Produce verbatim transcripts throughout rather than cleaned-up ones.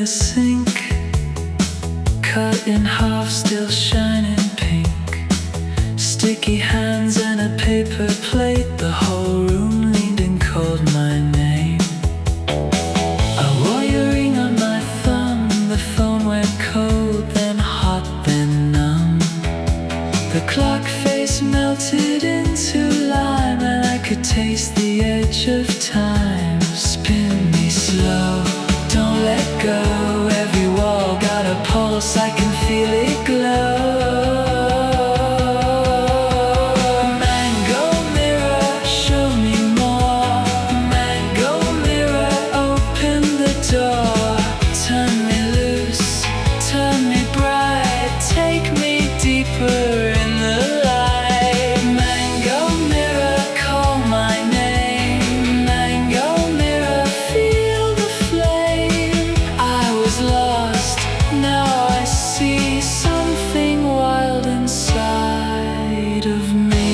sink, cut in half, still shining pink. Sticky hands and a paper plate. The whole room leaned and called my name. I wore your ring on my thumb. The phone went cold, then hot, then numb. The clock face melted into lime, and I could taste the edge of time. Spin me slow, don't let go. Every wall got a pulse, I can feel it glow. Mango mirror, show me more. Mango mirror, open the door. Turn me loose, turn me bright, take me deeper in the light. Mango mirror, call my name. Mango mirror, feel the flame. I was lost, now I see something wild inside of me.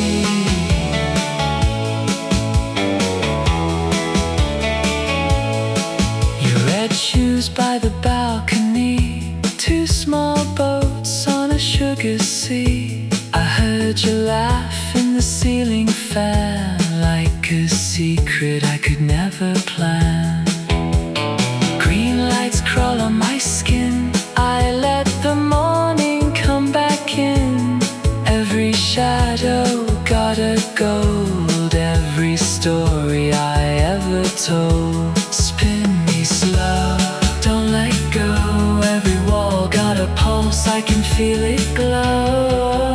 Your red shoes by the balcony, two small boats on a sugar sea. I heard you laugh in the ceiling fan, like a secret I could never plan. Green lights crawl on my skin, I let the morning come back in. Every shadow got a gold, every story I ever told. Spin me slow, don't let go. Every wall got a pulse, I can feel it glow.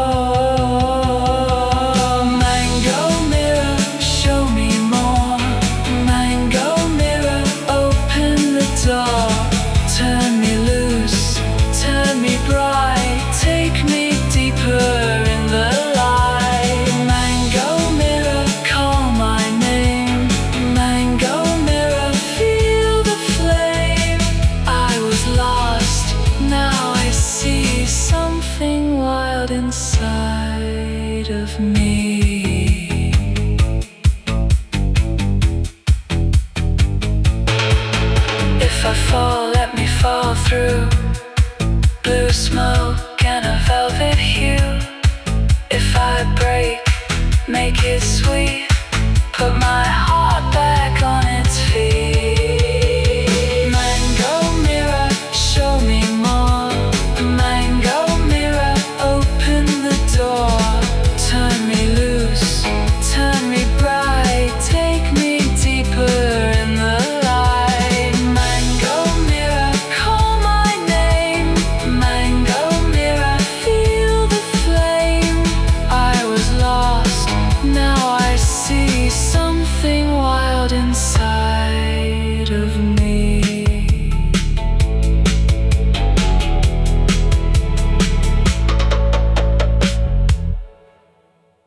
Mango mirror, show me more. Mango mirror, open the door. Turn me loose, turn me bright, take me deeper in the light. Mango mirror, call my name. Mango mirror, feel the flame. I was lost, now I see something wild inside of me. If I fall, let me fall through. Blue smoke and a velvet hue. If I break, make it sweet. Put my